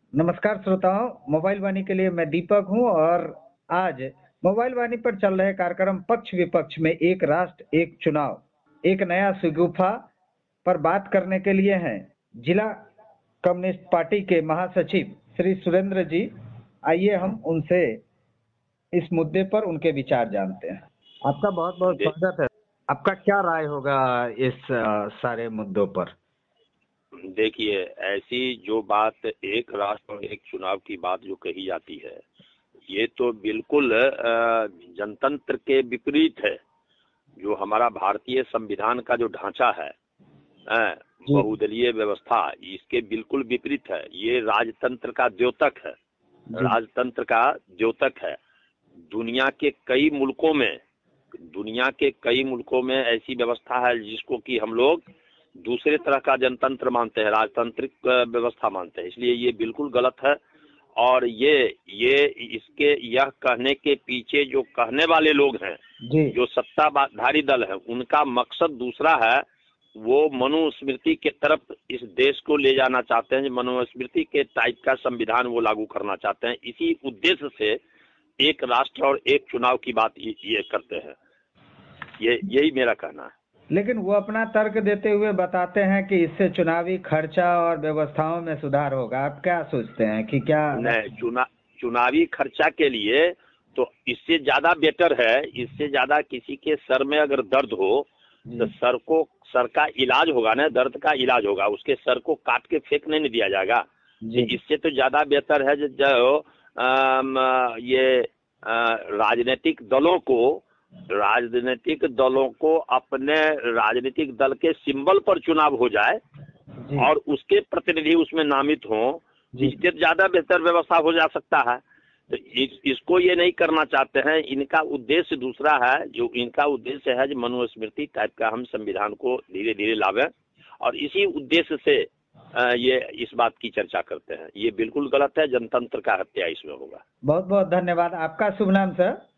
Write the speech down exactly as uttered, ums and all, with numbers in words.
नमस्कार श्रोताओं, मोबाइल वाणी के लिए मैं दीपक हूं और आज मोबाइल वाणी पर चल रहे कार्यक्रम पक्ष विपक्ष में एक राष्ट्र एक चुनाव एक नया शगुफा पर बात करने के लिए हैं जिला कम्युनिस्ट पार्टी के महासचिव श्री सुरेंद्र जी। आइए हम उनसे इस मुद्दे पर उनके विचार जानते हैं। आपका बहुत बहुत दे, स्वागत है। आपका क्या राय होगा इस अ, सारे मुद्दों पर? देखिए, ऐसी जो बात एक राष्ट्र और एक चुनाव की बात जो कही जाती है, ये तो बिल्कुल अ, जनतंत्र के विपरीत है। जो हमारा भारतीय संविधान का जो ढांचा है, अ, बहुदलीय व्यवस्था, इसके बिल्कुल विपरीत है। ये राजतंत्र का द्योतक है, राजतंत्र का द्योतक है। दुनिया के कई मुल्कों में दुनिया के कई मुल्कों में ऐसी व्यवस्था है जिसको कि हम लोग दूसरे तरह का जनतंत्र मानते हैं, राजतांत्रिक व्यवस्था मानते हैं। इसलिए ये बिल्कुल गलत है। और ये ये इसके यह कहने के पीछे जो कहने वाले लोग हैं, जो सत्ताधारी दल है, उनका मकसद दूसरा है। वो मनुस्मृति के तरफ इस देश को ले जाना चाहते हैं। मनुस्मृति के टाइप का संविधान वो लागू करना चाहते हैं। इसी उद्देश्य से एक राष्ट्र और एक चुनाव की बात ये करते हैं। ये यही मेरा कहना है। लेकिन वो अपना तर्क देते हुए बताते हैं कि इससे चुनावी खर्चा और व्यवस्थाओं में सुधार होगा। आप क्या सोचते हैं कि क्या नहीं, चुना चुनावी खर्चा के लिए तो इससे ज्यादा बेटर है। इससे ज्यादा किसी के सर में अगर दर्द हो तो सर को सर का इलाज होगा ना, दर्द का इलाज होगा। उसके सर को काट के फेंकने नहीं दिया जाएगा। इससे तो ज्यादा बेहतर है जो ये राजनीतिक दलों को राजनीतिक दलों को अपने राजनीतिक दल के सिंबल पर चुनाव हो जाए और उसके प्रतिनिधि उसमें नामित हों। इससे ज्यादा बेहतर व्यवस्था हो जा सकता है। तो इस, इसको ये नहीं करना चाहते हैं। इनका उद्देश्य दूसरा है। जो इनका उद्देश्य है, जो मनुस्मृति टाइप का हम संविधान को धीरे धीरे लावें, और इसी उद्देश्य से ये इस बात की चर्चा करते हैं। ये बिल्कुल गलत है। जनतंत्र का हत्या इसमें होगा। बहुत बहुत धन्यवाद। आपका शुभ नाम सर?